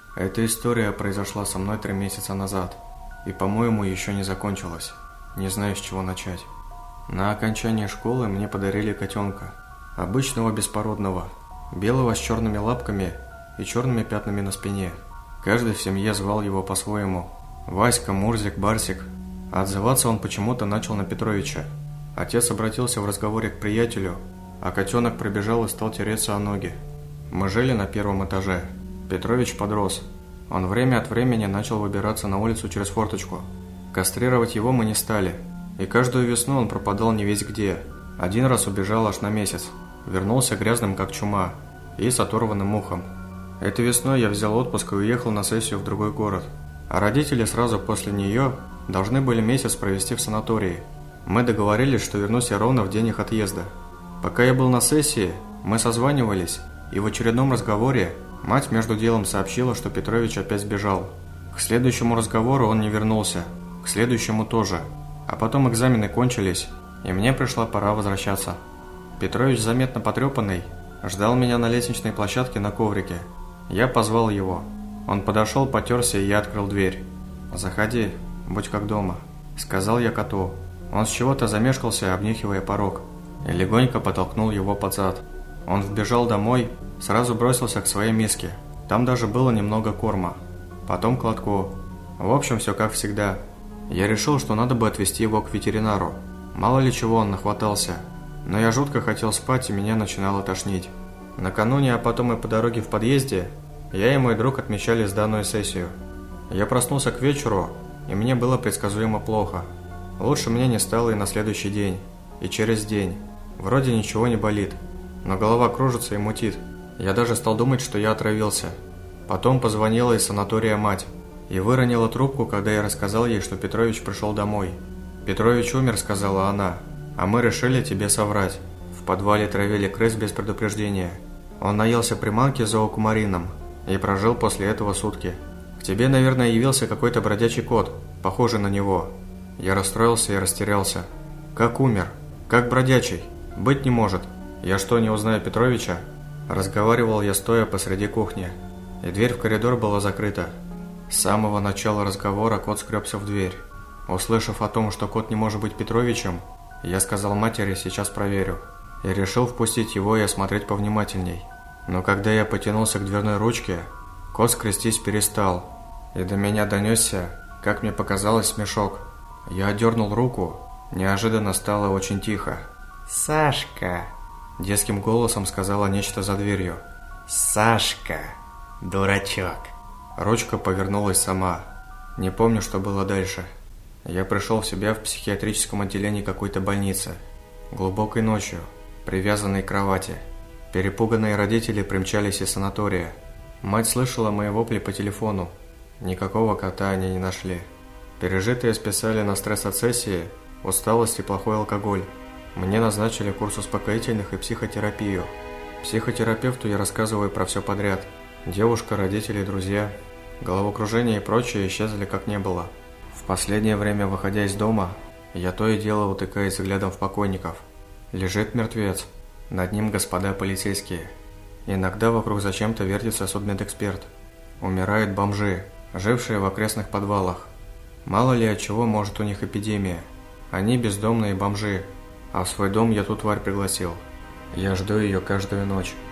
Эта история произошла со мной 3 месяца назад, и, по-моему, еще не закончилась. Не знаю, с чего начать. На окончании школы мне подарили котенка. Обычного беспородного, белого с черными лапками и черными пятнами на спине. Каждый в семье звал его по-своему. Васька, Мурзик, Барсик. А отзываться он почему-то начал на Петровича. Отец обратился в разговоре к приятелю, а котенок пробежал и стал тереться о ноги. Мы жили на 1-м этаже. Петрович подрос. Он время от времени начал выбираться на улицу через форточку. Кастрировать его мы не стали. И каждую весну он пропадал не весь где. Один раз убежал аж на месяц. Вернулся грязным как чума и с оторванным ухом. Этой весной я взял отпуск и уехал на сессию в другой город. А родители сразу после нее должны были месяц провести в санатории. Мы договорились, что вернусь я ровно в день их отъезда. Пока я был на сессии, мы созванивались, и в очередном разговоре мать между делом сообщила, что Петрович опять сбежал. К следующему разговору он не вернулся, к следующему тоже. А потом экзамены кончились, и мне пришла пора возвращаться. Петрович, заметно потрепанный, ждал меня на лестничной площадке на коврике. Я позвал его. Он подошел, потерся, и я открыл дверь. «Заходи, будь как дома», – сказал я коту. Он с чего-то замешкался, обнюхивая порог, и легонько подтолкнул его под зад. Он вбежал домой, сразу бросился к своей миске. Там даже было немного корма. Потом к лотку. В общем, все как всегда. Я решил, что надо бы отвезти его к ветеринару. Мало ли чего он нахватался. Но я жутко хотел спать, и меня начинало тошнить. Накануне, а потом и по дороге в подъезде, я и мой друг отмечали сданную сессию. Я проснулся к вечеру, и мне было предсказуемо плохо. Лучше мне не стало и на следующий день, и через день. Вроде ничего не болит, но голова кружится и мутит. Я даже стал думать, что я отравился. Потом позвонила из санатория мать и выронила трубку, когда я рассказал ей, что Петрович пришел домой. «Петрович умер», — сказала она, — «а мы решили тебе соврать. В подвале травили крыс без предупреждения. Он наелся приманки с зоокумарином и прожил после этого сутки. К тебе, наверное, явился какой-то бродячий кот, похожий на него». Я расстроился и растерялся. «Как умер? Как бродячий? Быть не может. Я что, не узнаю Петровича?» Разговаривал я стоя посреди кухни, и дверь в коридор была закрыта. С самого начала разговора кот скребся в дверь. Услышав о том, что кот не может быть Петровичем, я сказал матери: «Сейчас проверю». И решил впустить его и осмотреть повнимательней. Но когда я потянулся к дверной ручке, кот скрестись перестал, и до меня донесся, как мне показалось, смешок. Я отдернул руку, неожиданно стало очень тихо. «Сашка!» – детским голосом сказала нечто за дверью. «Сашка! Дурачок!» Ручка повернулась сама. Не помню, что было дальше. Я пришел в себя в психиатрическом отделении какой-то больницы. Глубокой ночью, привязанной к кровати. Перепуганные родители примчались из санатория. Мать слышала мои вопли по телефону. Никакого кота они не нашли. Пережитые списали на стресс от сессии, усталость и плохой алкоголь. Мне назначили курс успокоительных и психотерапию. Психотерапевту я рассказываю про все подряд. Девушка, родители, друзья. Головокружение и прочее исчезли как не было. В последнее время, выходя из дома, я то и дело утыкаюсь взглядом в покойников. Лежит мертвец, над ним господа полицейские. Иногда вокруг зачем-то вертится судмедэксперт. Умирают бомжи, жившие в окрестных подвалах. Мало ли от чего может у них эпидемия. Они бездомные бомжи, а в свой дом я ту тварь пригласил. Я жду ее каждую ночь.